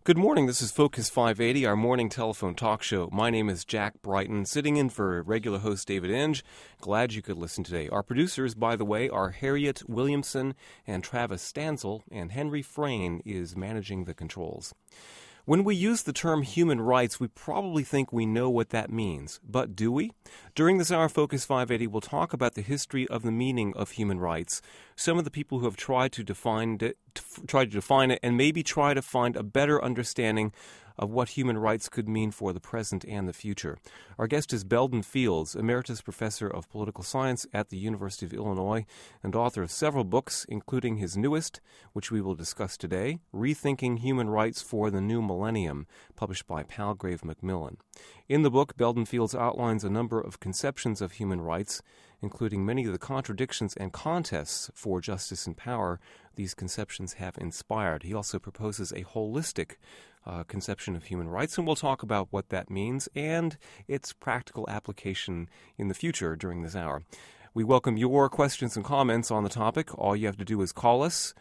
Good morning. This is Focus 580, our morning telephone talk show. My name is Jack Brighton, sitting in for regular host David Inge. Glad you could listen today. Our producers, by the way, are Harriet Williamson and Travis Stanzel, and Henry Frayne is managing the controls. When we use the term human rights, we probably think we know what that means. But do we? During this hour, Focus 580, we'll talk about the history of the meaning of human rights, some of the people who have tried to define it, and maybe try to find a better understanding of what human rights could mean for the present and the future. Our guest is Belden Fields, Emeritus Professor of Political Science at the University of Illinois and author of several books, including his newest, which we will discuss today, Rethinking Human Rights for the New Millennium, published by Palgrave Macmillan. In the book, Belden Fields outlines a number of conceptions of human rights, including many of the contradictions and contests for justice and power these conceptions have inspired. He also proposes a holistic conception of human rights, and we'll talk about what that means and its practical application in the future during this hour. We welcome your questions and comments on the topic. All you have to do is call us,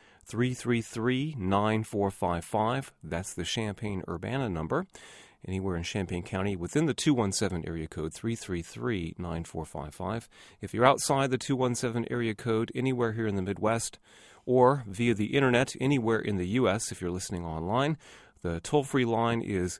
333-9455. That's the Champaign-Urbana number. Anywhere in Champaign County within the 217 area code, 333-9455. If you're outside the 217 area code, anywhere here in the Midwest, or via the Internet, anywhere in the U.S. if you're listening online, the toll-free line is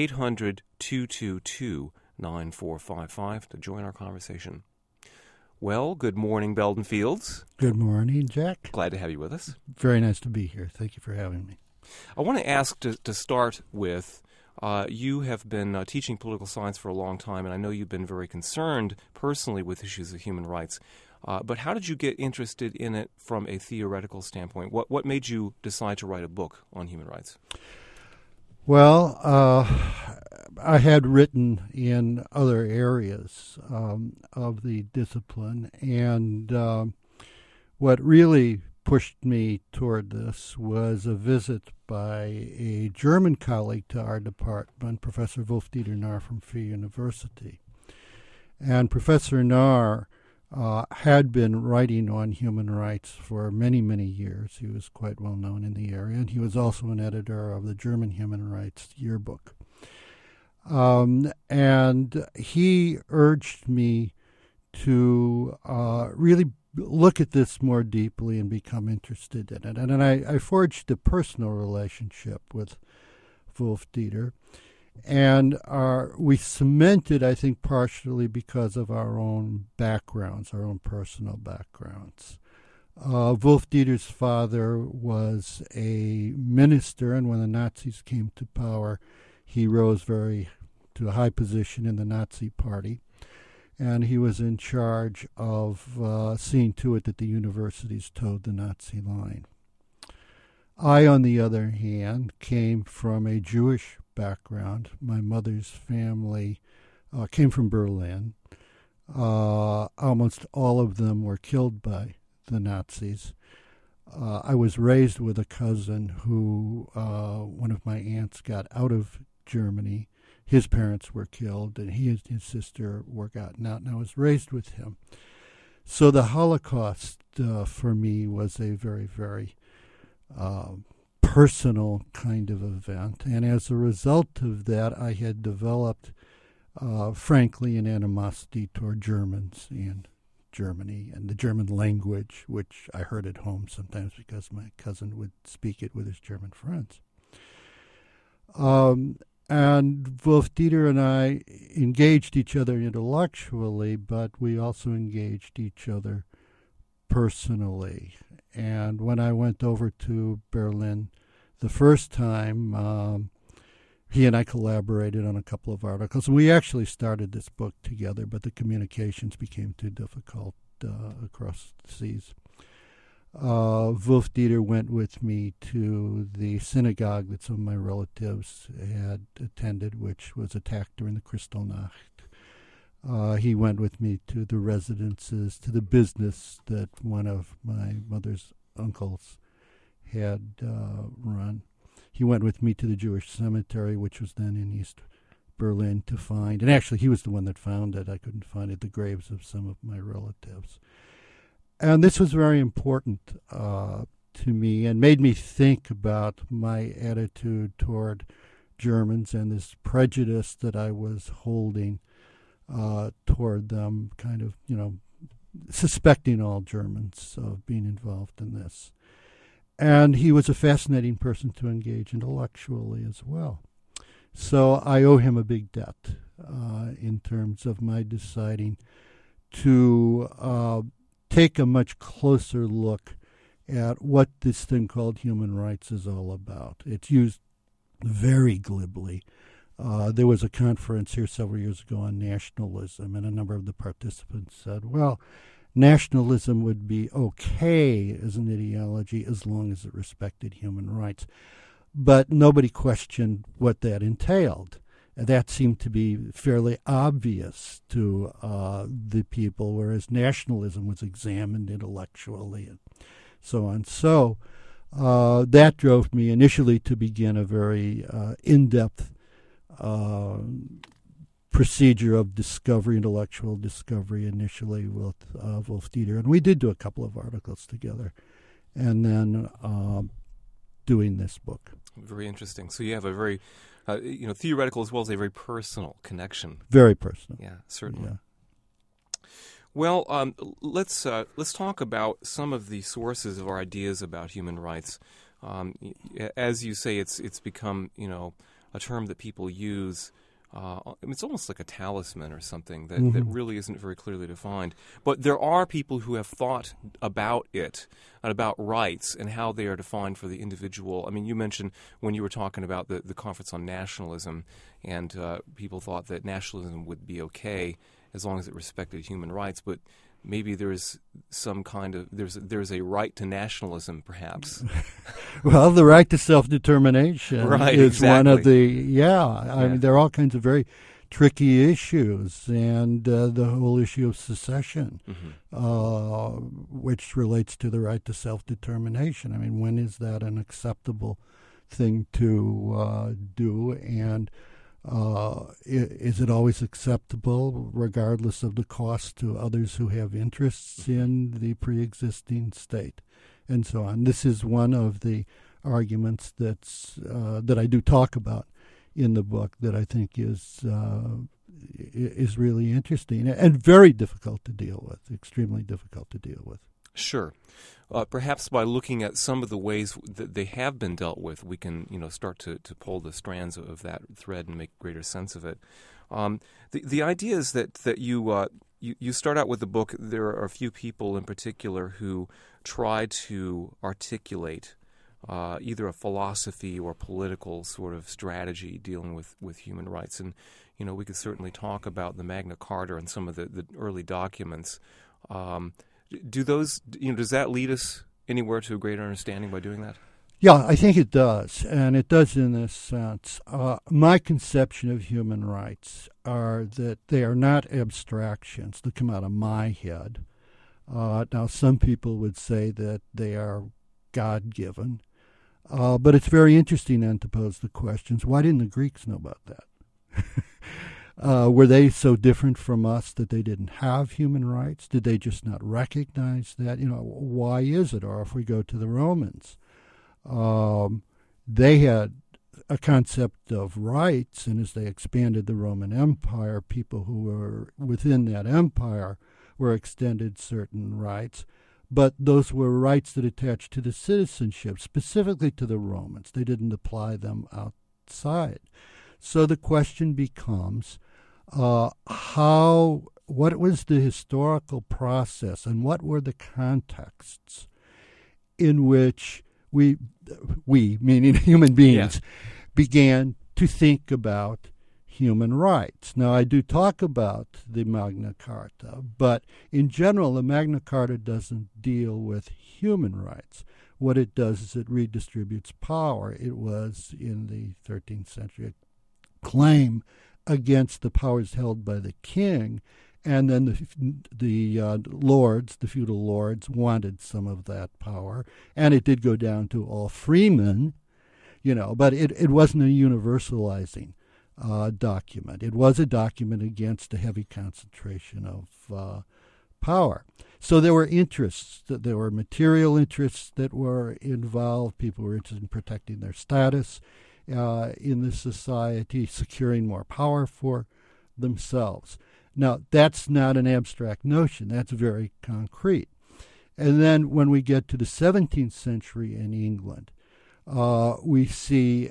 800-222-9455 to join our conversation. Well, good morning, Belden Fields. Good morning, Jack. Glad to have you with us. Very nice to be here. Thank you for having me. I want to ask to start with, you have been teaching political science for a long time, and I know you've been very concerned personally with issues of human rights. But how did you get interested in it from a theoretical standpoint? What made you decide to write a book on human rights? Well, I had written in other areas of the discipline, and what really pushed me toward this was a visit by a German colleague to our department, Professor Wolf-Dieter Narr from Freie University. And Professor Narr had been writing on human rights for many, many years. He was quite well known in the area, and he was also an editor of the German Human Rights Yearbook. And he urged me to really look at this more deeply and become interested in it. And I forged a personal relationship with Wolf-Dieter. And we cemented, I think, partially because of our own backgrounds, our own personal backgrounds. Wolf-Dieter's father was a minister, and when the Nazis came to power, he rose to a high position in the Nazi Party. And he was in charge of seeing to it that the universities towed the Nazi line. I, on the other hand, came from a Jewish background. My mother's family came from Berlin. Almost all of them were killed by the Nazis. I was raised with a cousin who, one of my aunts got out of Germany. His parents were killed, and he and his sister were gotten out, and I was raised with him. So the Holocaust for me was a very, very personal kind of event. And as a result of that, I had developed, frankly, an animosity toward Germans in Germany and the German language, which I heard at home sometimes because my cousin would speak it with his German friends. And Wolf-Dieter and I engaged each other intellectually, but we also engaged each other personally. And when I went over to Berlin the first time, he and I collaborated on a couple of articles. We actually started this book together, but the communications became too difficult across the seas. Wolf-Dieter went with me to the synagogue that some of my relatives had attended, which was attacked during the Kristallnacht. He went with me to the residences, to the business that one of my mother's uncles had run. He went with me to the Jewish cemetery, which was then in East Berlin, to find, and actually he was the one that found it, I couldn't find it, the graves of some of my relatives. And this was very important to me and made me think about my attitude toward Germans and this prejudice that I was holding toward them, kind of, suspecting all Germans of being involved in this. And he was a fascinating person to engage intellectually as well. So I owe him a big debt in terms of my deciding to take a much closer look at what this thing called human rights is all about. It's used very glibly. There was a conference here several years ago on nationalism, and a number of the participants said, well, nationalism would be okay as an ideology as long as it respected human rights. But nobody questioned what that entailed. That seemed to be fairly obvious to the people, whereas nationalism was examined intellectually and so on. So that drove me initially to begin a very in-depth procedure of discovery, intellectual discovery, initially with Wolf Dieter. And we did do a couple of articles together. And then doing this book. Very interesting. So you have a very, theoretical as well as a very personal connection. Very personal. Yeah, certainly. Yeah. Well, let's talk about some of the sources of our ideas about human rights. As you say, it's become a term that people use. It's almost like a talisman or something that really isn't very clearly defined. But there are people who have thought about it and about rights and how they are defined for the individual. I mean, you mentioned when you were talking about the conference on nationalism, and people thought that nationalism would be okay as long as it respected human rights. But maybe there's some kind of there's a right to nationalism, perhaps. Well, the right to self-determination right, is exactly. one of the I mean, there are all kinds of very tricky issues, and the whole issue of secession, which relates to the right to self-determination. I mean, when is that an acceptable thing to do? And is it always acceptable, regardless of the cost to others who have interests in the pre-existing state, and so on? This is one of the arguments that I do talk about in the book that I think is really interesting and very difficult to deal with, extremely difficult to deal with. Sure. Perhaps by looking at some of the ways that they have been dealt with, we can, start to pull the strands of that thread and make greater sense of it. The idea is that you start out with the book. There are a few people in particular who try to articulate either a philosophy or political sort of strategy dealing with human rights. And, we could certainly talk about the Magna Carta and some of the early documents. Do those, does that lead us anywhere to a greater understanding by doing that? Yeah, I think it does, and it does in this sense. My conception of human rights are that they are not abstractions that come out of my head. Now, some people would say that they are God-given, but it's very interesting then to pose the questions, why didn't the Greeks know about that? Were they so different from us that they didn't have human rights? Did they just not recognize that? Why is it? Or if we go to the Romans, they had a concept of rights, and as they expanded the Roman Empire, people who were within that empire were extended certain rights, but those were rights that attached to the citizenship, specifically to the Romans. They didn't apply them outside. So the question becomes, what was the historical process and what were the contexts in which we meaning human beings, began to think about human rights? Now, I do talk about the Magna Carta, but in general, the Magna Carta doesn't deal with human rights. What it does is it redistributes power. It was, in the 13th century, claim against the powers held by the king, and then the lords, the feudal lords, wanted some of that power, and it did go down to all freemen, but it wasn't a universalizing document. It was a document against a heavy concentration of power. So there were interests, there were material interests that were involved. People were interested in protecting their status in the society, securing more power for themselves. Now, that's not an abstract notion. That's very concrete. And then when we get to the 17th century in England, we see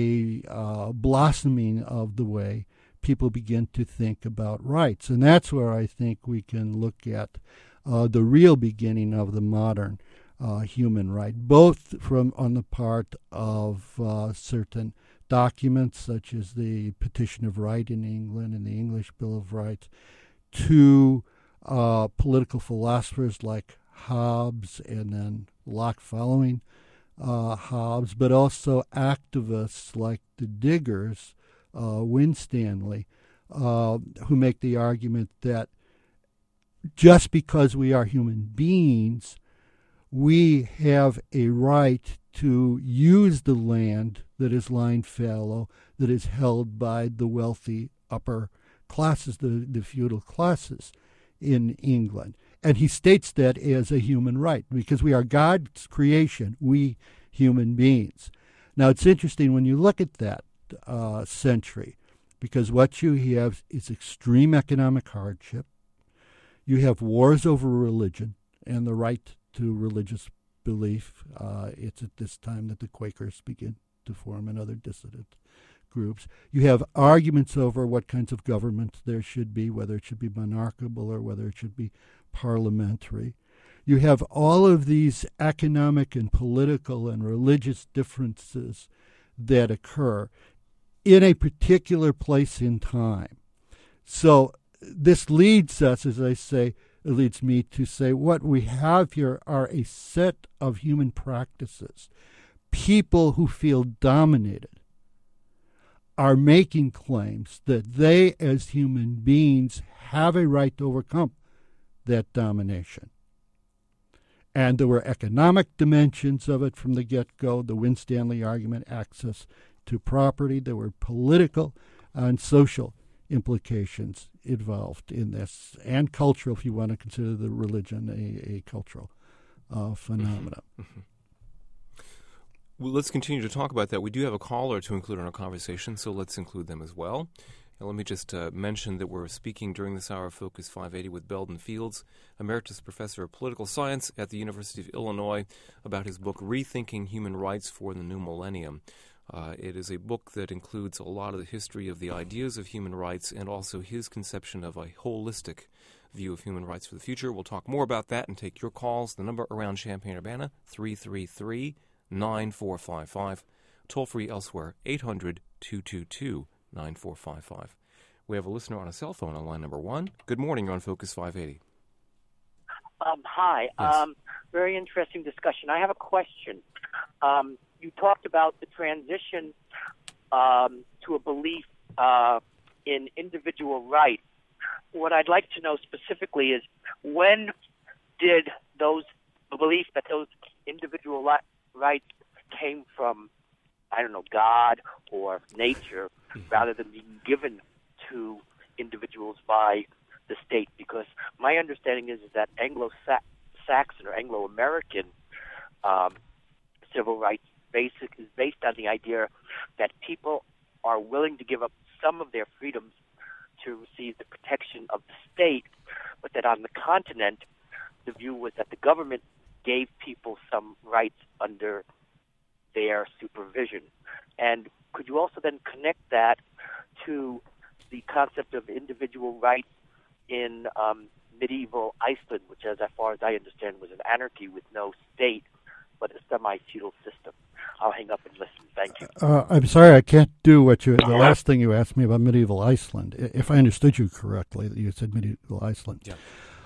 a blossoming of the way people begin to think about rights. And that's where I think we can look at the real beginning of the modern human right, both from on the part of certain documents such as the Petition of Right in England and the English Bill of Rights, to political philosophers like Hobbes and then Locke following Hobbes, but also activists like the Diggers, Winstanley, who make the argument that just because we are human beings, we have a right to use the land that is lying fallow, that is held by the wealthy upper classes, the feudal classes in England. And he states that as a human right, because we are God's creation, we human beings. Now, it's interesting when you look at that century, because what you have is extreme economic hardship. You have wars over religion and the right to religious belief. It's at this time that the Quakers begin to form and other dissident groups. You have arguments over what kinds of government there should be, whether it should be monarchical or whether it should be parliamentary. You have all of these economic and political and religious differences that occur in a particular place in time. So this leads us, as I say, it leads me to say what we have here are a set of human practices. People who feel dominated are making claims that they, as human beings, have a right to overcome that domination. And there were economic dimensions of it from the get-go, the Winstanley argument, access to property. There were political and social implications involved in this, and cultural, if you want to consider the religion a cultural phenomenon. Mm-hmm. Well, let's continue to talk about that. We do have a caller to include in our conversation, so let's include them as well. And let me just mention that we're speaking during this hour of Focus 580 with Belden Fields, Emeritus Professor of Political Science at the University of Illinois, about his book, Rethinking Human Rights for the New Millennium. It is a book that includes a lot of the history of the ideas of human rights and also his conception of a holistic view of human rights for the future. We'll talk more about that and take your calls. The number around Champaign-Urbana, 333-9455. Toll free elsewhere, 800-222-9455. We have a listener on a cell phone on line number 1. Good morning. You're on Focus 580. Hi. Yes. Very interesting discussion. I have a question. You talked about the transition to a belief in individual rights. What I'd like to know specifically is, when did the belief that those individual rights came from, I don't know, God or nature, rather than being given to individuals by the state? Because my understanding is that Anglo-Saxon or Anglo-American civil rights is based on the idea that people are willing to give up some of their freedoms to receive the protection of the state, but that on the continent, the view was that the government gave people some rights under their supervision. And could you also then connect that to the concept of individual rights in medieval Iceland, which, as far as I understand, was an anarchy with no state, but a semi-feudal system? I'll hang up and listen. Thank you. I'm sorry, I can't do the last thing you asked me about medieval Iceland. If I understood you correctly, you said medieval Iceland. Yeah.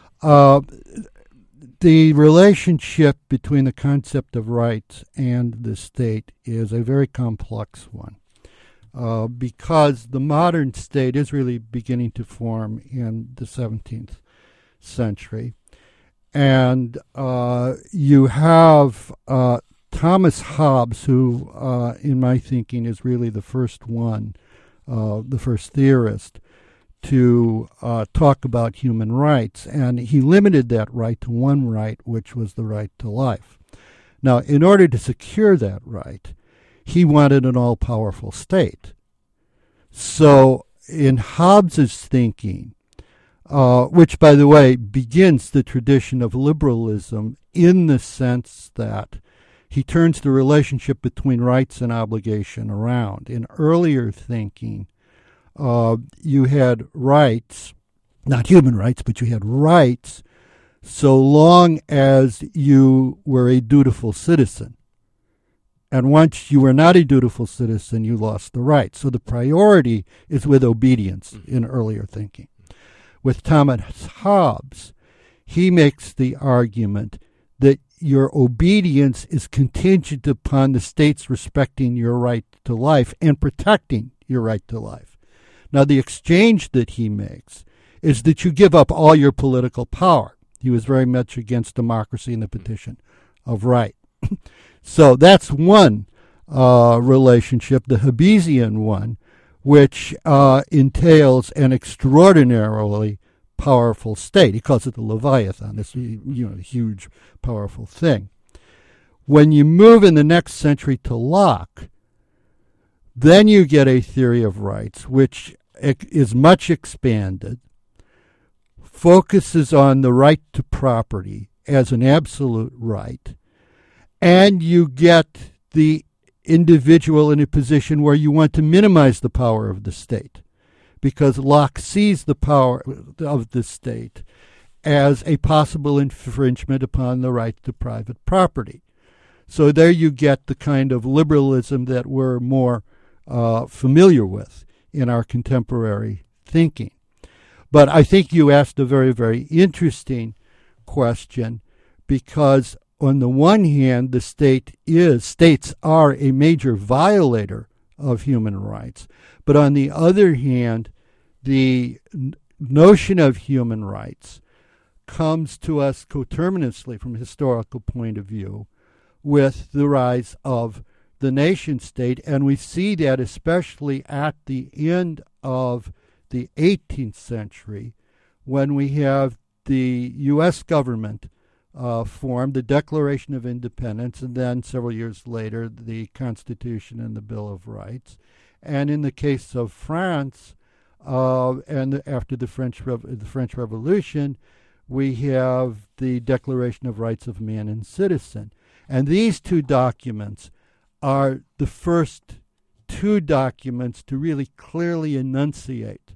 The relationship between the concept of rights and the state is a very complex one, because the modern state is really beginning to form in the 17th century. And you have Thomas Hobbes, who, in my thinking, is really the first one, the first theorist, to talk about human rights, and he limited that right to one right, which was the right to life. Now, in order to secure that right, he wanted an all-powerful state. So in Hobbes's thinking, which, by the way, begins the tradition of liberalism in the sense that he turns the relationship between rights and obligation around. In earlier thinking, you had rights, not human rights, but you had rights so long as you were a dutiful citizen. And once you were not a dutiful citizen, you lost the right. So the priority is with obedience in earlier thinking. With Thomas Hobbes, he makes the argument that your obedience is contingent upon the state's respecting your right to life and protecting your right to life. Now, the exchange that he makes is that you give up all your political power. He was very much against democracy and the petition of right. So that's one relationship, the Hobbesian one, which entails an extraordinarily powerful state. He calls it the Leviathan, this huge, powerful thing. When you move in the next century to Locke, then you get a theory of rights, which is much expanded, focuses on the right to property as an absolute right, and you get the individual in a position where you want to minimize the power of the state, because Locke sees the power of the state as a possible infringement upon the right to private property. So there you get the kind of liberalism that we're more familiar with in our contemporary thinking. But I think you asked a very, very interesting question, because on the one hand, the states are a major violator of human rights. But on the other hand, the notion of human rights comes to us coterminously from a historical point of view with the rise of the nation state, and we see that especially at the end of the 18th century when we have the U.S. government formed, the Declaration of Independence, and then several years later the Constitution and the Bill of Rights. And in the case of France, and after the French Revolution, we have the Declaration of Rights of Man and Citizen. And these two documents are the first two documents to really clearly enunciate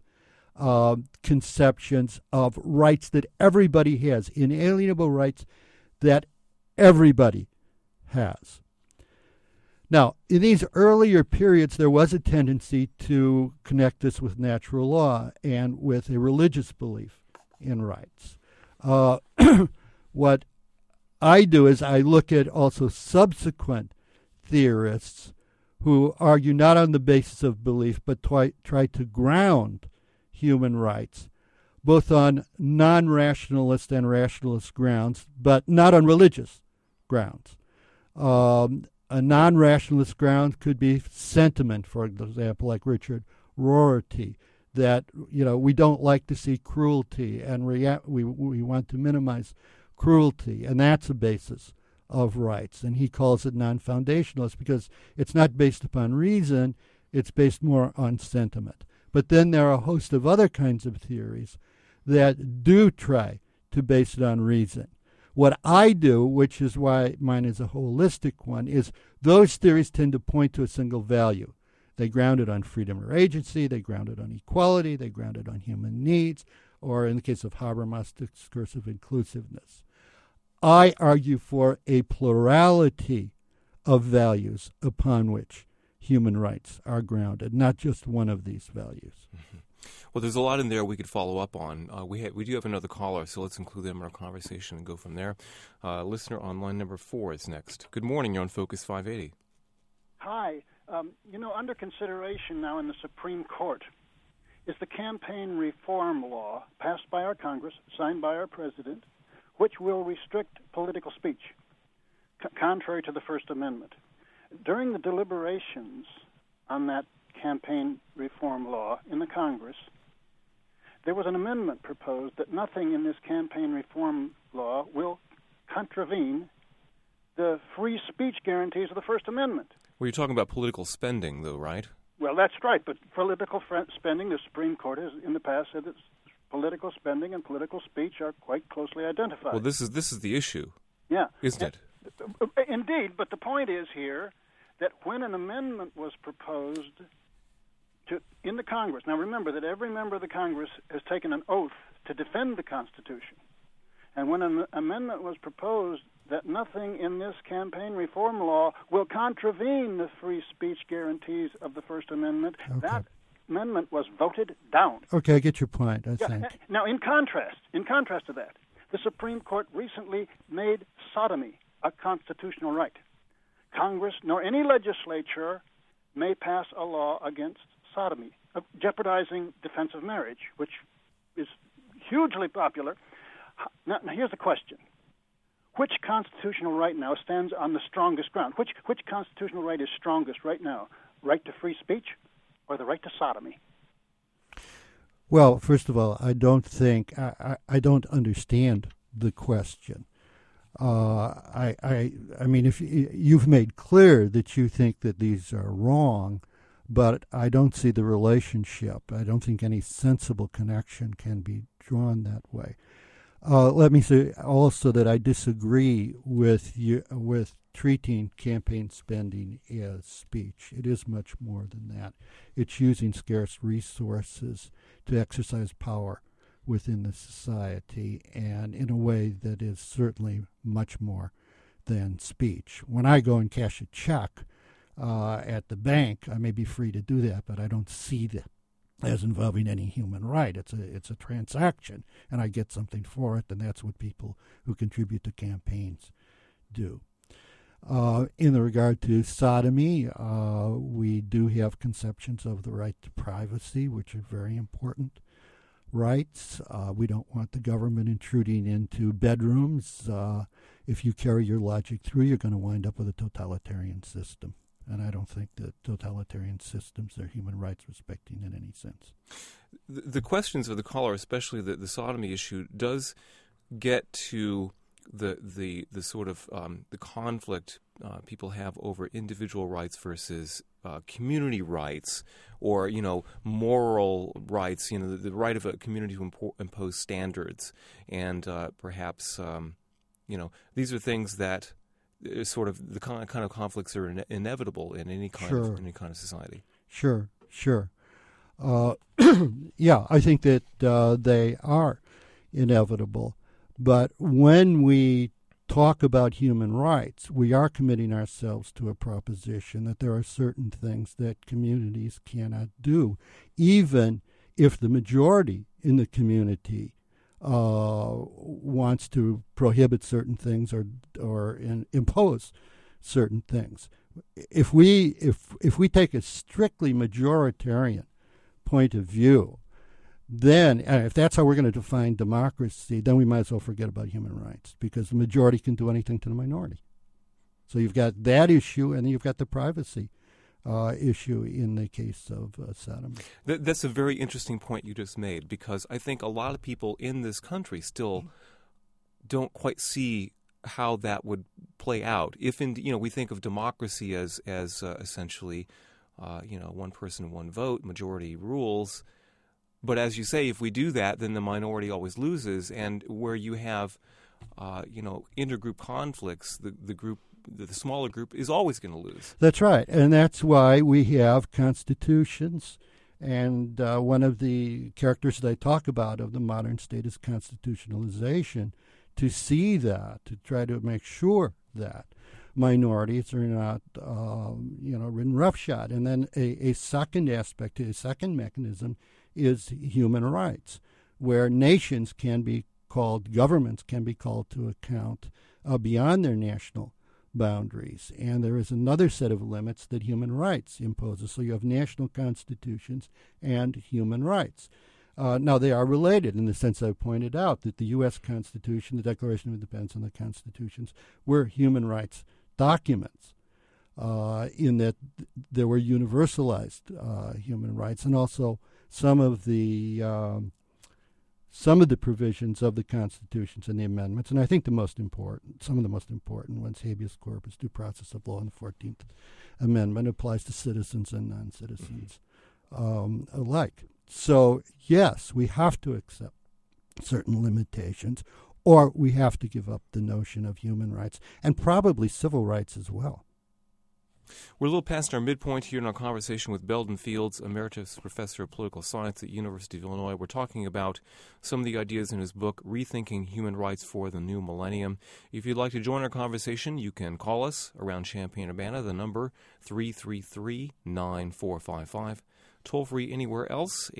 conceptions of rights that everybody has, inalienable rights that everybody has. Now, in these earlier periods, there was a tendency to connect this with natural law and with a religious belief in rights. What I do is I look at also subsequent theorists who argue not on the basis of belief, but try to ground human rights, both on non-rationalist and rationalist grounds, but not on religious grounds. A non-rationalist ground could be sentiment, for example, like Richard Rorty, that we don't like to see cruelty, and we want to minimize cruelty, and that's a basis of rights. And he calls it non-foundationalist because it's not based upon reason, it's based more on sentiment. But then there are a host of other kinds of theories that do try to base it on reason. What I do, which is why mine is a holistic one, is those theories tend to point to a single value. They ground it on freedom or agency, they ground it on equality, they ground it on human needs, or in the case of Habermas, discursive inclusiveness. I argue for a plurality of values upon which human rights are grounded, not just one of these values. Mm-hmm. Well, there's a lot in there we could follow up on. We do have another caller, so let's include them in our conversation and go from there. Listener on line number 4 is next. Good morning. You're on Focus 580. Hi. Under consideration now in the Supreme Court is the campaign reform law passed by our Congress, signed by our President, which will restrict political speech, contrary to the First Amendment. During the deliberations on that campaign reform law in the Congress, there was an amendment proposed that nothing in this campaign reform law will contravene the free speech guarantees of the First Amendment. Well, you're talking about political spending, though, right? Well, that's right, but political spending, the Supreme Court has in the past said that political spending and political speech are quite closely identified. Well, this is the issue, yeah, isn't it? Indeed, but the point is here that when an amendment was proposed in the Congress, now remember that every member of the Congress has taken an oath to defend the Constitution, and when an amendment was proposed that nothing in this campaign reform law will contravene the free speech guarantees of the First Amendment, that amendment was voted down. Okay, I get your point, I think. Now, in contrast to that, the Supreme Court recently made sodomy a constitutional right. Congress nor any legislature may pass a law against sodomy, jeopardizing defense of marriage, which is hugely popular. Now here's the question. Which constitutional right now stands on the strongest ground? Which constitutional right is strongest right now? Right to free speech or the right to sodomy? Well, first of all, I don't understand the question. I mean, if you've made clear that you think that these are wrong, but I don't see the relationship. I don't think any sensible connection can be drawn that way. Let me say also that I disagree with treating campaign spending as speech. It is much more than that. It's using scarce resources to exercise power within the society, and in a way that is certainly much more than speech. When I go and cash a check at the bank, I may be free to do that, but I don't see that as involving any human right. It's a transaction, and I get something for it, and that's what people who contribute to campaigns do. In regard to sodomy, we do have conceptions of the right to privacy, which are very important rights. We don't want the government intruding into bedrooms. If you carry your logic through, you're going to wind up with a totalitarian system. And I don't think that totalitarian systems are human rights respecting in any sense. The questions of the caller, especially the sodomy issue, does get to the sort of the conflict people have over individual rights versus community rights, or moral rights. The right of a community to impose standards, and perhaps these are things that sort of the kind of conflicts are inevitable in any kind of society. Sure. Yeah, I think that they are inevitable. But when we talk about human rights, we are committing ourselves to a proposition that there are certain things that communities cannot do, even if the majority in the community wants to prohibit certain things or impose certain things. If we take a strictly majoritarian point of view, then if that's how we're going to define democracy, then we might as well forget about human rights, because the majority can do anything to the minority. So you've got that issue, and then you've got the privacy issue in the case of sodomy. That's a very interesting point you just made, because I think a lot of people in this country still don't quite see how that would play out. If we think of democracy as essentially one person, one vote, majority rules. But as you say, if we do that, then the minority always loses, and where you have intergroup conflicts, the smaller group is always going to lose. That's right, and that's why we have constitutions. And one of the characters that I talk about of the modern state is constitutionalization, to see that, to try to make sure that minorities are not, ridden roughshod. And then a second aspect, a second mechanism is human rights, where nations can be called, governments can be called to account beyond their national boundaries. And there is another set of limits that human rights imposes. So you have national constitutions and human rights. Now, they are related in the sense I've pointed out, that the U.S. Constitution, the Declaration of Independence, and the constitutions were human rights documents, in that there were universalized human rights, and also some of the some of the provisions of the constitutions and the amendments, and I think some of the most important ones, habeas corpus, due process of law, and the 14th Amendment applies to citizens and non-citizens alike. So, yes, we have to accept certain limitations, or we have to give up the notion of human rights, and probably civil rights as well. We're a little past our midpoint here in our conversation with Belden Fields, Emeritus Professor of Political Science at University of Illinois. We're talking about some of the ideas in his book, Rethinking Human Rights for the New Millennium. If you'd like to join our conversation, you can call us around Champaign-Urbana, the number 333-9455. Toll free anywhere else,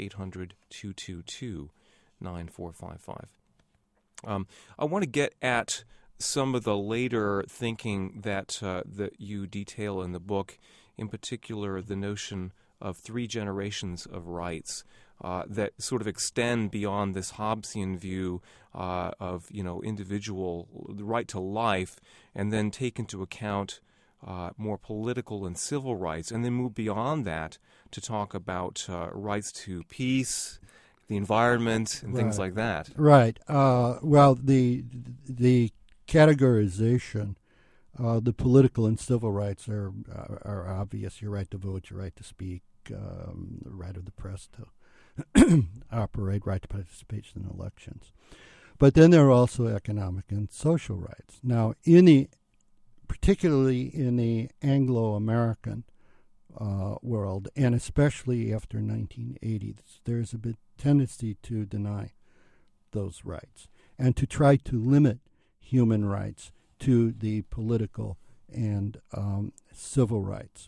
800-222-9455. I want to get at some of the later thinking that you detail in the book, in particular the notion of 3 generations of rights that sort of extend beyond this Hobbesian view of individual the right to life, and then take into account more political and civil rights, and then move beyond that to talk about rights to peace, the environment, and things like that. Right. Well, the categorization, the political and civil rights are obvious. Your right to vote, your right to speak, the right of the press to operate, right to participate in elections. But then there are also economic and social rights. Now, particularly in the Anglo-American world, and especially after 1980, there's a bit tendency to deny those rights and to try to limit human rights to the political and civil rights.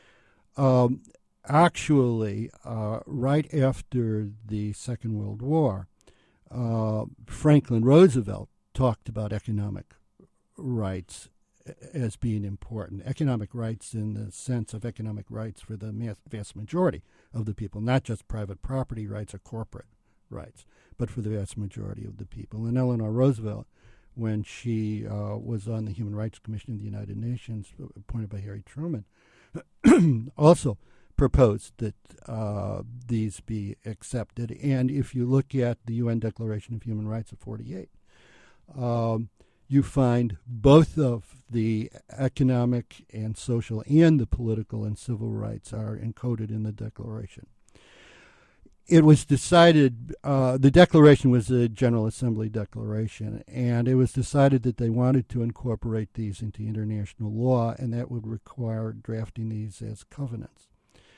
Actually, right after the Second World War, Franklin Roosevelt talked about economic rights as being important. Economic rights in the sense of economic rights for the vast majority of the people, not just private property rights or corporate rights, but for the vast majority of the people. And Eleanor Roosevelt, when she was on the Human Rights Commission of the United Nations, appointed by Harry Truman, also proposed that these be accepted. And if you look at the UN Declaration of Human Rights of 48, you find both of the economic and social and the political and civil rights are encoded in the Declaration. It was decided, the Declaration was a General Assembly declaration, and it was decided that they wanted to incorporate these into international law, and that would require drafting these as covenants.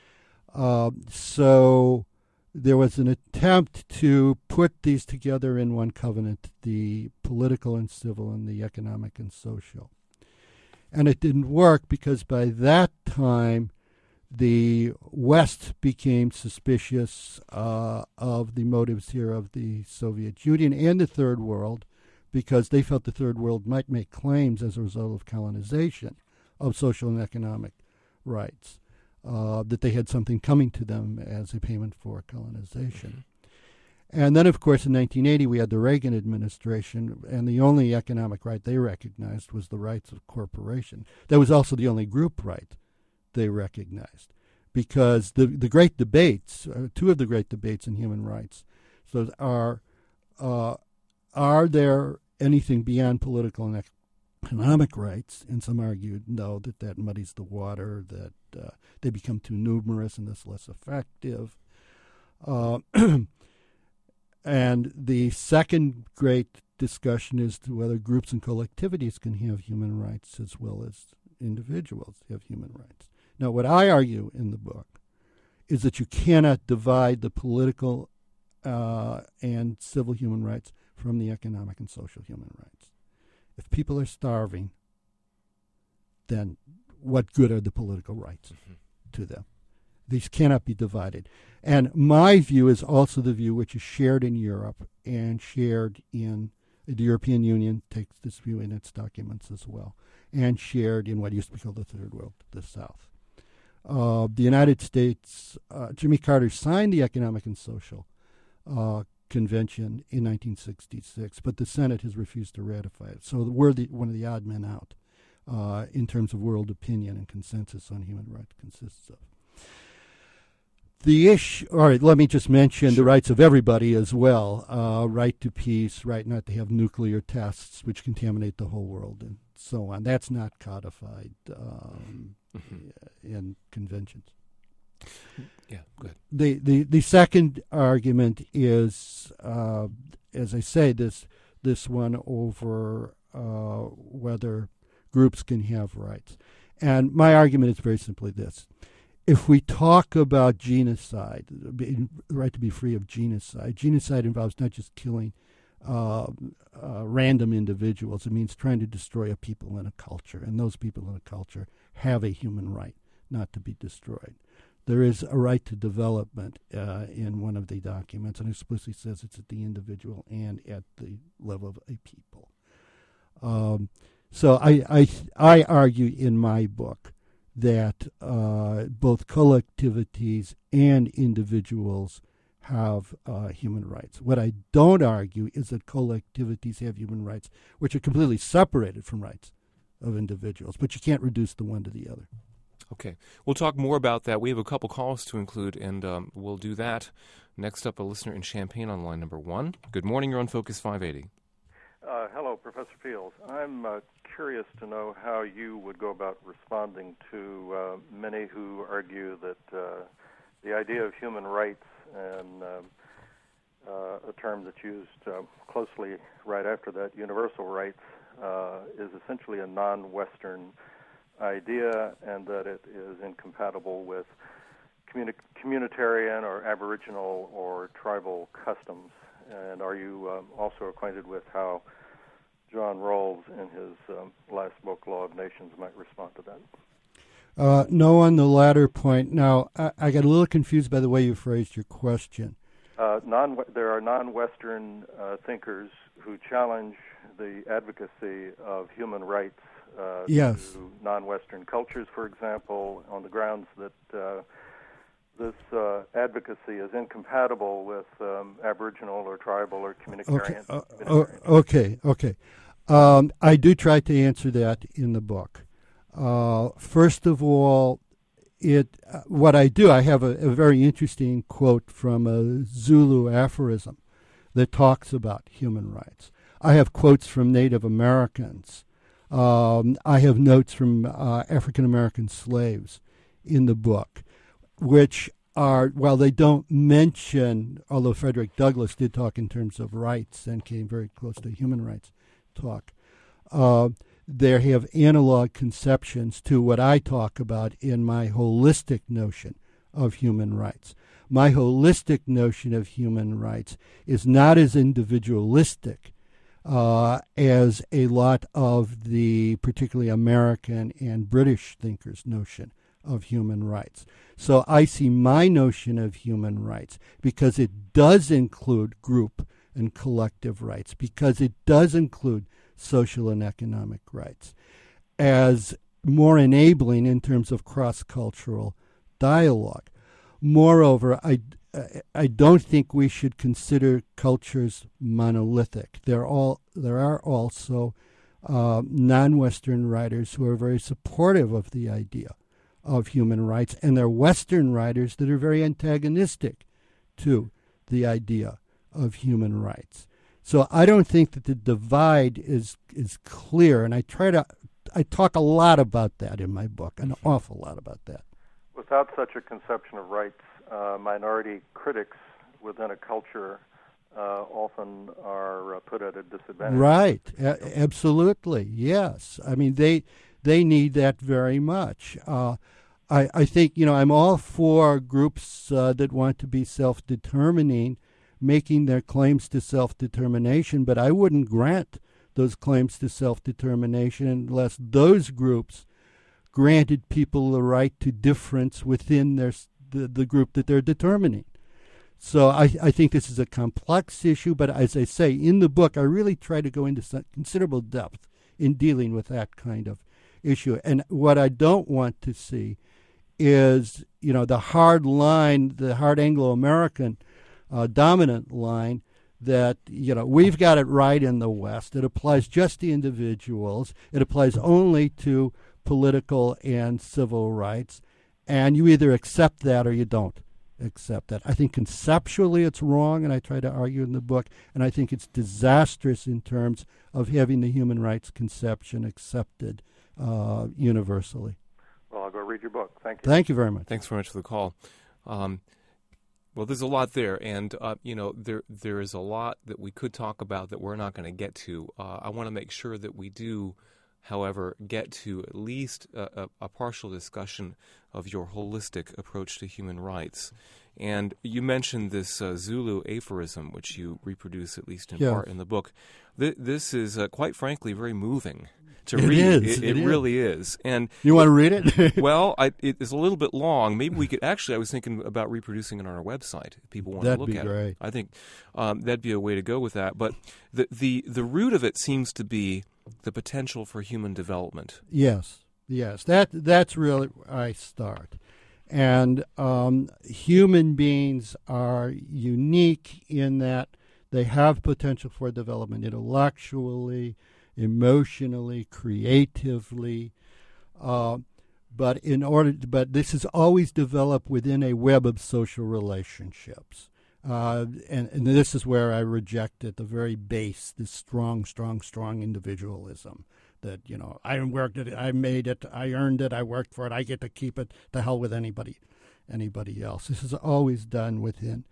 So there was an attempt to put these together in one covenant, the political and civil and the economic and social. And it didn't work because by that time, the West became suspicious of the motives here of the Soviet Union and the Third World, because they felt the Third World might make claims as a result of colonization of social and economic rights, that they had something coming to them as a payment for colonization. And then, of course, in 1980, we had the Reagan administration, and the only economic right they recognized was the rights of corporation. That was also the only group right they recognized, because the great debates, two of the great debates in human rights, so are there anything beyond political and economic rights? And some argued no, that muddies the water, that they become too numerous and thus less effective. And the second great discussion is to whether groups and collectivities can have human rights as well as individuals have human rights. Now, what I argue in the book is that you cannot divide the political and civil human rights from the economic and social human rights. If people are starving, then what good are the political rights to them? These cannot be divided. And my view is also the view which is shared in Europe and shared in the European Union, takes this view in its documents as well, and shared in what used to be called the Third World, the South. The United States, Jimmy Carter signed the Economic and Social Convention in 1966, but the Senate has refused to ratify it. So we're one of the odd men out in terms of world opinion and consensus on human rights consists of. The issue, all right, let me just mention the rights of everybody as well. Right to peace, right not to have nuclear tests which contaminate the whole world, and so on. That's not codified in conventions. Yeah, good. The second argument is, as I say, this one over whether groups can have rights. And my argument is very simply this. If we talk about genocide, the right to be free of genocide involves not just killing random individuals. It means trying to destroy a people and a culture, and those people in a culture have a human right not to be destroyed. There is a right to development in one of the documents, and it explicitly says it's at the individual and at the level of a people. So I argue in my book that both collectivities and individuals have human rights. What I don't argue is that collectivities have human rights, which are completely separated from rights of individuals, but you can't reduce the one to the other. Okay. We'll talk more about that. We have a couple calls to include, and we'll do that. Next up, a listener in Champaign on line number 1. Good morning. You're on Focus 580. Hello, Professor Fields. I'm curious to know how you would go about responding to many who argue that the idea of human rights, and a term that's used closely right after that, universal rights, is essentially a non-Western idea, and that it is incompatible with communitarian or Aboriginal or tribal customs. And are you also acquainted with how John Rawls, in his last book, Law of Nations, might respond to that? No, on the latter point. Now, I got a little confused by the way you phrased your question. There are non-Western thinkers who challenge the advocacy of human rights yes. to non-Western cultures, for example, on the grounds that this advocacy is incompatible with Aboriginal or tribal or communitarian. Okay. I do try to answer that in the book. First of all, what I do, I have a very interesting quote from a Zulu aphorism that talks about human rights. I have quotes from Native Americans. I have notes from African American slaves in the book, which are, while they don't mention, although Frederick Douglass did talk in terms of rights and came very close to human rights talk, they have analog conceptions to what I talk about in my holistic notion of human rights. My holistic notion of human rights is not as individualistic as a lot of the particularly American and British thinkers' notion of human rights. So I see my notion of human rights, because it does include group and collective rights, because it does include social and economic rights, as more enabling in terms of cross-cultural dialogue. Moreover, I don't think we should consider cultures monolithic. There are also non-Western writers who are very supportive of the idea of human rights, and there are Western writers that are very antagonistic to the idea of human rights. So I don't think that the divide is clear, and I talk a lot about that in my book, an awful lot about that. Without such a conception of rights, minority critics within a culture often are put at a disadvantage. Right, absolutely, yes. I mean, they need that very much. I think, I'm all for groups that want to be self-determining, making their claims to self-determination, but I wouldn't grant those claims to self-determination unless those groups granted people the right to difference within the group that they're determining. So I think this is a complex issue, but as I say, in the book, I really try to go into some considerable depth in dealing with that kind of issue. And what I don't want to see is, the hard line, the hard Anglo-American dominant line that, we've got it right in the West. It applies just to individuals. It applies only to political and civil rights. And you either accept that or you don't accept that. I think conceptually it's wrong, and I try to argue in the book, and I think it's disastrous in terms of having the human rights conception accepted universally. Well, I'll go read your book. Thank you. Thank you very much. Thanks very much for the call. Well, there's a lot there, and there is a lot that we could talk about that we're not going to get to. I want to make sure that we do, however, get to at least a partial discussion of your holistic approach to human rights. And you mentioned this Zulu aphorism, which you reproduce at least in part in the book. This is, quite frankly, very moving to read. It really is. And you want to read it? Well, it is a little bit long. Maybe we could actually. I was thinking about reproducing it on our website. If people want to look at it. I think that'd be a way to go with that. But the root of it seems to be the potential for human development. Yes. That's really where I start. And human beings are unique in that they have potential for development intellectually, emotionally, creatively, but this is always developed within a web of social relationships, and this is where I reject at the very base this strong individualism that I worked it, I made it, I earned it, I worked for it, I get to keep it. To hell with anybody else. This is always done within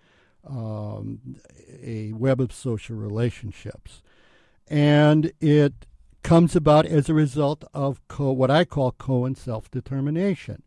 a web of social relationships. And it comes about as a result of what I call co- self-determination.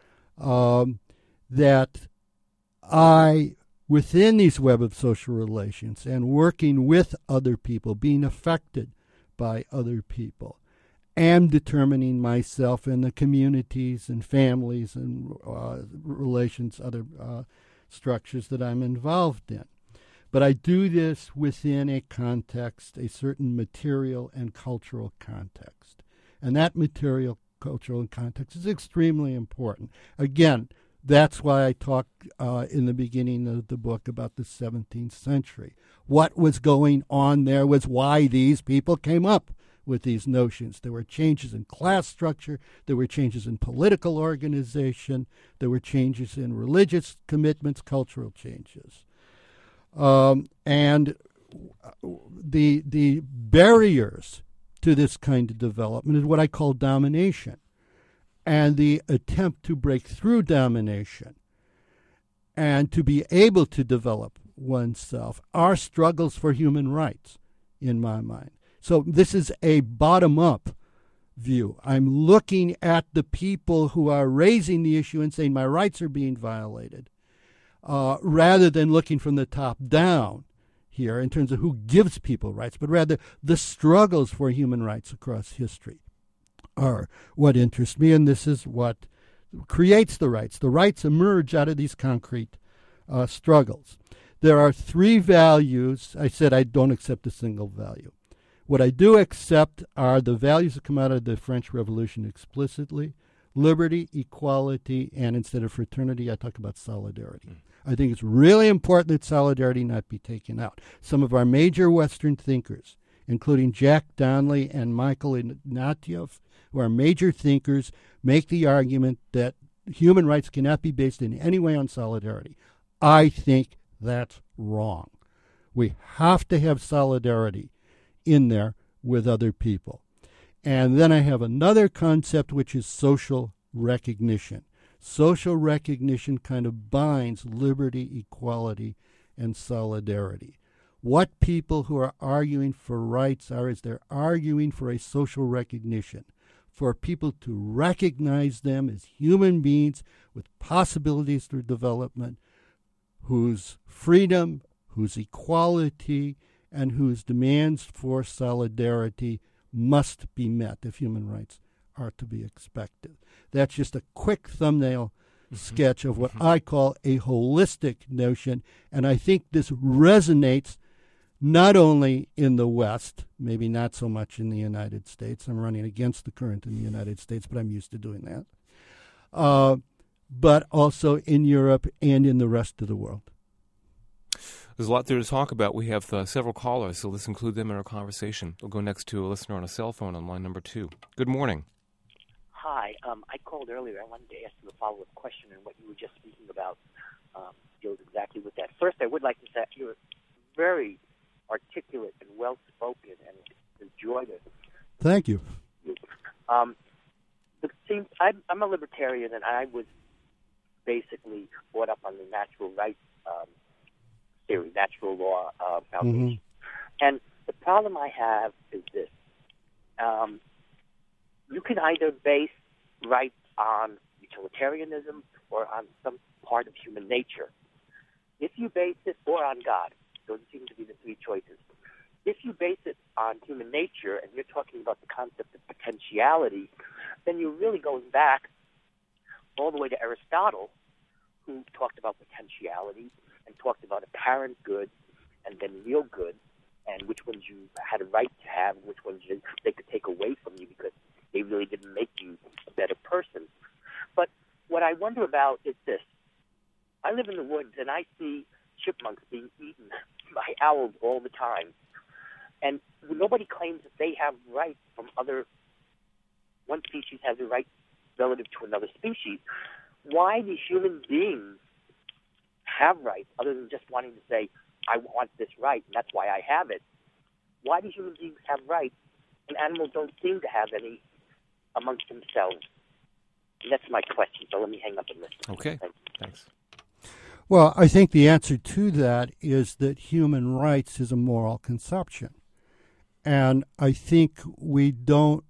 That I, within these web of social relations and working with other people, being affected by other people, am determining myself and the communities and families and relations, other structures that I'm involved in. But I do this within a context, a certain material and cultural context. And that material, cultural, and context is extremely important. Again, that's why I talk in the beginning of the book about the 17th century. What was going on there was why these people came up with these notions. There were changes in class structure, there were changes in political organization, there were changes in religious commitments, cultural changes. And the barriers to this kind of development is what I call domination, and the attempt to break through domination and to be able to develop oneself are struggles for human rights, in my mind. So this is a bottom-up view. I'm looking at the people who are raising the issue and saying my rights are being violated, rather than looking from the top down here in terms of who gives people rights, but rather the struggles for human rights across history are what interests me, and this is what creates the rights. The rights emerge out of these concrete struggles. There are three values. I said I don't accept a single value. What I do accept are the values that come out of the French Revolution explicitly: liberty, equality, and instead of fraternity, I talk about solidarity. I think it's really important that solidarity not be taken out. Some of our major Western thinkers, including Jack Donnelly and Michael Ignatieff, who are major thinkers, make the argument that human rights cannot be based in any way on solidarity. I think that's wrong. We have to have solidarity in there with other people. And then I have another concept, which is social recognition. Social recognition kind of binds liberty, equality, and solidarity. What people who are arguing for rights are is they're arguing for a social recognition, for people to recognize them as human beings with possibilities for development, whose freedom, whose equality, and whose demands for solidarity must be met if human rights are to be expected. That's just a quick thumbnail sketch of what I call a holistic notion, and I think this resonates not only in the West, maybe not so much in the United States. I'm running against the current in the United States, but I'm used to doing that, but also in Europe and in the rest of the world. There's a lot there to talk about. We have several callers, so let's include them in our conversation. We'll go next to a listener on a cell phone on line number 2. Good morning. Hi. I called earlier. I wanted to ask you a follow-up question on what you were just speaking about. deals exactly with that. First, I would like to say you're very articulate and well-spoken, and enjoyed it. Thank you. It seems I'm a libertarian, and I was basically brought up on the natural rights theory, natural law foundation. And the problem I have is this. You can either base rights on utilitarianism or on some part of human nature. If you base it, or on God, those seem to be the three choices. If you base it on human nature and you're talking about the concept of potentiality, then you're really going back all the way to Aristotle, who talked about potentiality and talked about apparent good and then real good, and which ones you had a right to have and which ones they could take away from you because they really didn't make you a better person. But what I wonder about is this. I live in the woods and I see chipmunks being eaten by owls all the time. And nobody claims that they have rights from one species has a right relative to another species. Why do human beings have rights other than just wanting to say, I want this right and that's why I have it? Why do human beings have rights and animals don't seem to have any amongst themselves? And that's my question, so let me hang up and listen. Okay, thanks. Well, I think the answer to that is that human rights is a moral conception. And I think we don't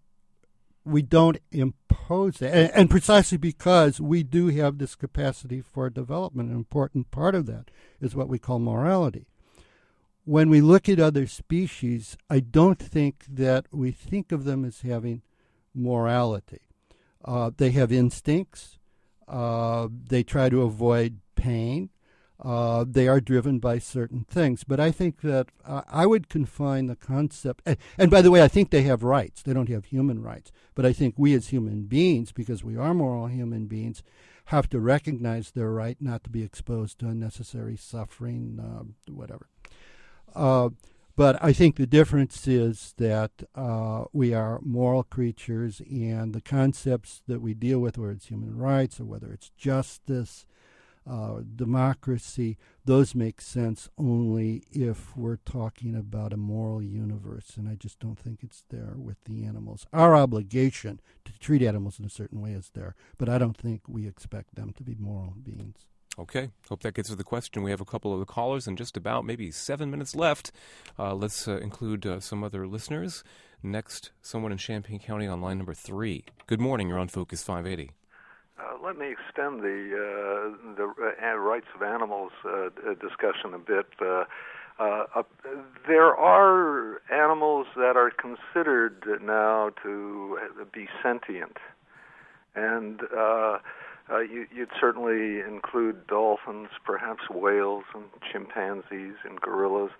impose that. And precisely because we do have this capacity for development, an important part of that is what we call morality. When we look at other species, I don't think that we think of them as having morality. They have instincts. They try to avoid pain. They are driven by certain things. But I think that I would confine the concept, and by the way, I think they have rights. They don't have human rights. But I think we as human beings, because we are moral human beings, have to recognize their right not to be exposed to unnecessary suffering, whatever. But I think the difference is that we are moral creatures, and the concepts that we deal with, whether it's human rights or whether it's justice, democracy, those make sense only if we're talking about a moral universe, and I just don't think it's there with the animals. Our obligation to treat animals in a certain way is there, but I don't think we expect them to be moral beings. Okay, hope that gets to the question. We have a couple of the callers and just about maybe 7 minutes left. Let's include some other listeners. Next, someone in Champaign County on line number 3. Good morning, you're on Focus 580. Let me extend the rights of animals discussion a bit. There are animals that are considered now to be sentient, and you'd certainly include dolphins, perhaps whales, and chimpanzees and gorillas.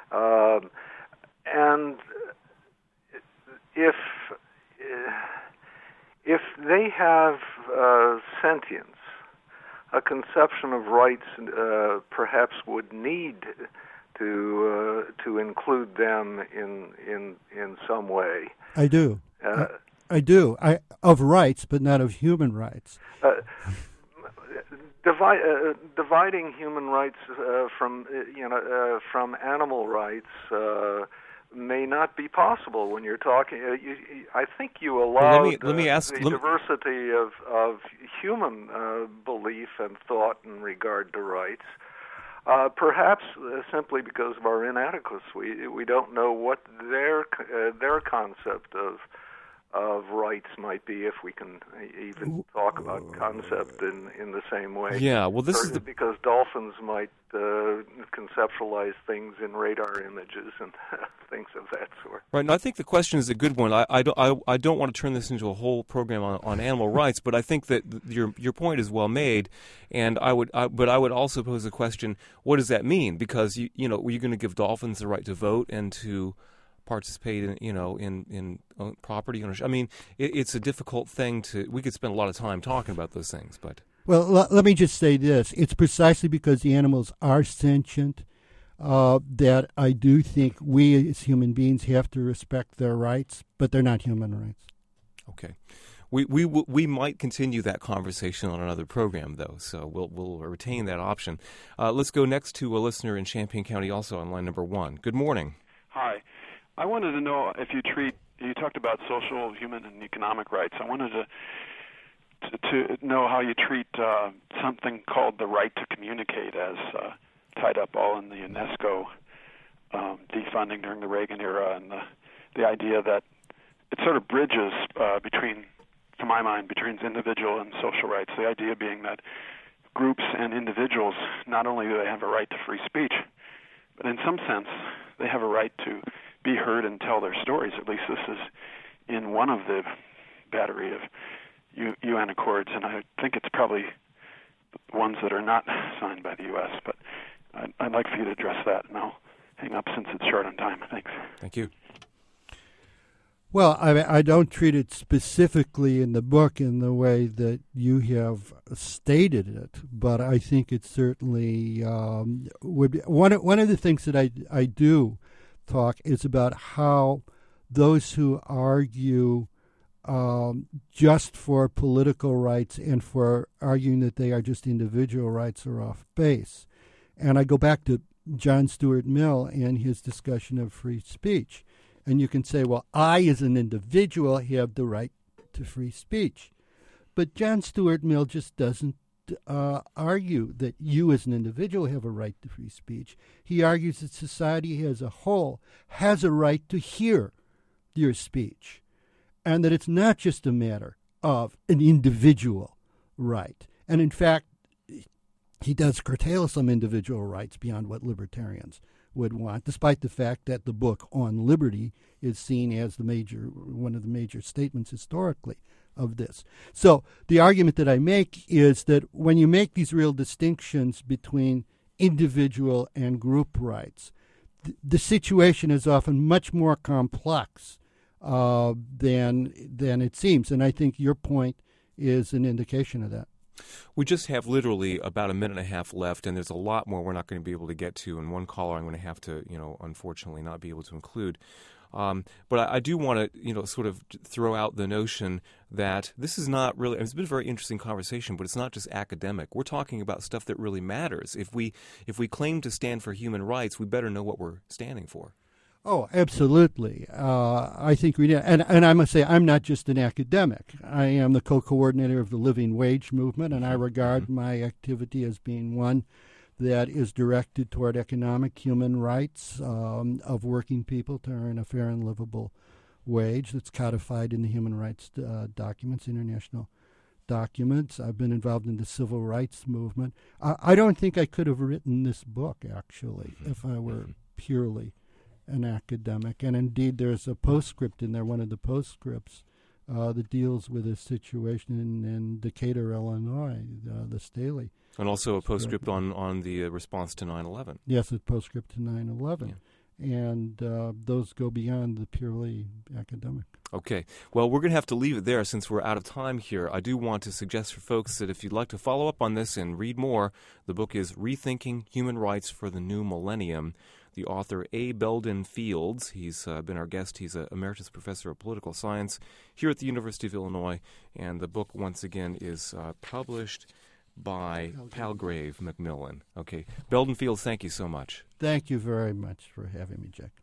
And if they have sentience, a conception of rights perhaps would need to include them in some way. I do. I do. Of rights, but not of human rights. Dividing human rights from animal rights may not be possible when you're talking. I think you allow let me ask, the diversity of human belief and thought in regard to rights. Perhaps simply because of our inadequacy, we don't know what their concept of rights might be, if we can even talk about concept in the same way. Yeah, well, this is because dolphins might conceptualize things in radar images and things of that sort. Right. And I think the question is a good one. I don't want to turn this into a whole program on animal rights, but I think that your point is well made. And I would also pose the question: what does that mean? Because you're going to give dolphins the right to vote and to participate in property ownership. I mean, it's a difficult thing we could spend a lot of time talking about those things, but. Well, let me just say this. It's precisely because the animals are sentient that I do think we as human beings have to respect their rights, but they're not human rights. Okay. We might continue that conversation on another program, though, so we'll retain that option. Let's go next to a listener in Champaign County, also on line number 1. Good morning. Hi. I wanted to know if you talked about social, human, and economic rights. I wanted to know how you treat something called the right to communicate as tied up all in the UNESCO defunding during the Reagan era, and the idea that it sort of bridges between, to my mind, between individual and social rights. The idea being that groups and individuals, not only do they have a right to free speech, but in some sense they have a right to be heard and tell their stories. At least this is in one of the battery of UN accords, and I think it's probably ones that are not signed by the U.S., but I'd like for you to address that, and I'll hang up since it's short on time. Thanks. Thank you. Well, I don't treat it specifically in the book in the way that you have stated it, but I think it certainly would be. One of the things that I do talk is about how those who argue just for political rights and for arguing that they are just individual rights are off base. And I go back to John Stuart Mill and his discussion of free speech. And you can say, well, I as an individual have the right to free speech. But John Stuart Mill just doesn't argue that you as an individual have a right to free speech. He argues that society as a whole has a right to hear your speech, and that it's not just a matter of an individual right. And in fact, he does curtail some individual rights beyond what libertarians would want, despite the fact that the book on liberty is seen as one of the major statements historically of this. So the argument that I make is that when you make these real distinctions between individual and group rights, the situation is often much more complex than it seems. And I think your point is an indication of that. We just have literally about a minute and a half left, and there's a lot more we're not going to be able to get to. And one caller I'm going to have to, unfortunately not be able to include. But I do want to, sort of throw out the notion that this is not really, it's been a very interesting conversation, but it's not just academic. We're talking about stuff that really matters. If we claim to stand for human rights, we better know what we're standing for. Oh, absolutely. I think we do. And I must say, I'm not just an academic. I am the co-coordinator of the Living Wage Movement, and I regard my activity as being one that is directed toward economic human rights of working people to earn a fair and livable wage that's codified in the human rights documents, international documents. I've been involved in the civil rights movement. I don't think I could have written this book, actually, if I were purely an academic. And indeed, there's a postscript in there, one of the postscripts that deals with a situation in Decatur, Illinois, the Staley. And also a postscript on the response to 9/11. Yes, a postscript to 9/11. Yeah. And those go beyond the purely academic. Okay. Well, we're going to have to leave it there since we're out of time here. I do want to suggest for folks that if you'd like to follow up on this and read more, the book is Rethinking Human Rights for the New Millennium. The author, A. Belden Fields, he's been our guest. He's an emeritus professor of political science here at the University of Illinois. And the book, once again, is published by Palgrave Macmillan. Okay. Belden Fields, thank you so much. Thank you very much for having me, Jack.